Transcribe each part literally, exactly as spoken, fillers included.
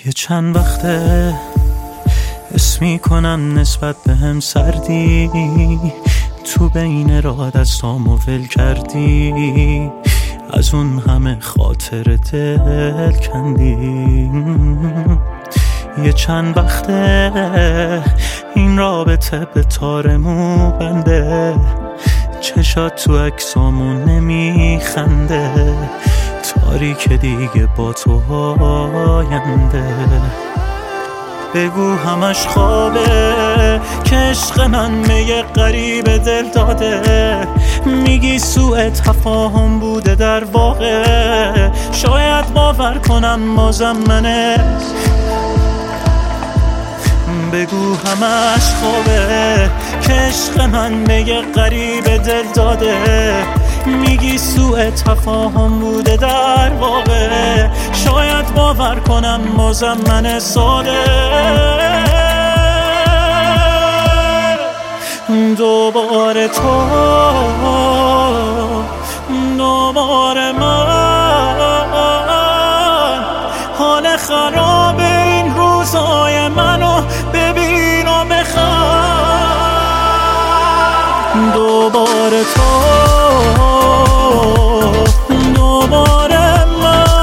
یه چند وقته حس میکنم نسبت به هم سردی، تو بین راه دستامو ول کردی، از اون همه خاطر دل کندی. یه چند وقته این رابطه به تار مو بنده، چشات تو عکسامون نمیخنده، تاریک دیگه با تو آینده. بگو همش خوابه که عشق من به یه غریب دل داده، میگی سوء تفاهم بوده در واقع، شاید باور کنم بازم منه. بگو همش خوابه که عشق من به یه غریب دل داده، میگی سوء تفاهم بوده در واقع، شاید باور کنم بازم من ساده. دوباره تو، دوباره من، حال خراب این روزای منو ببین و بخواه. دوباره تو، دوباره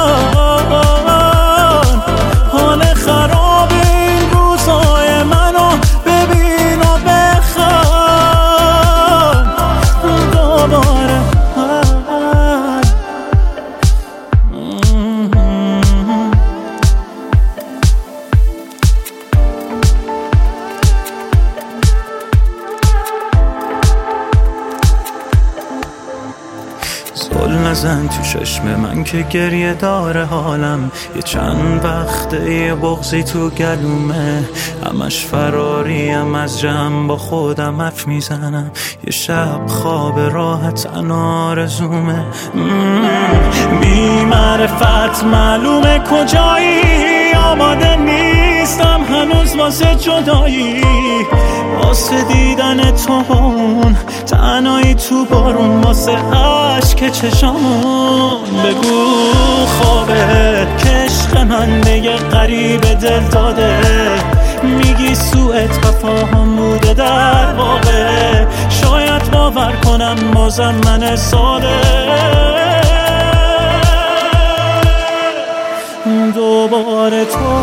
من، حال خراب این روزای منو ببین و بخواه. دوباره من. زل نزن تو چشم من که گریه داره حالم، یه چند وقته یه بغضی تو گلومه، همش فراریم از جمع با خودم حرف میزنم، یه شب خواب راحت آرزومه. بی معرفت معلومه کجایی، آماده نیستم هنوز واسه جدایی، واسه دیدن تو اون تنهایی تو بارون، واسه عشق چشامون. بگو خوابه که عشق من به یه غریب دل داده، میگی سوء تفاهم بوده در واقع، شاید باور کنم بازم من ساده. دوباره تو،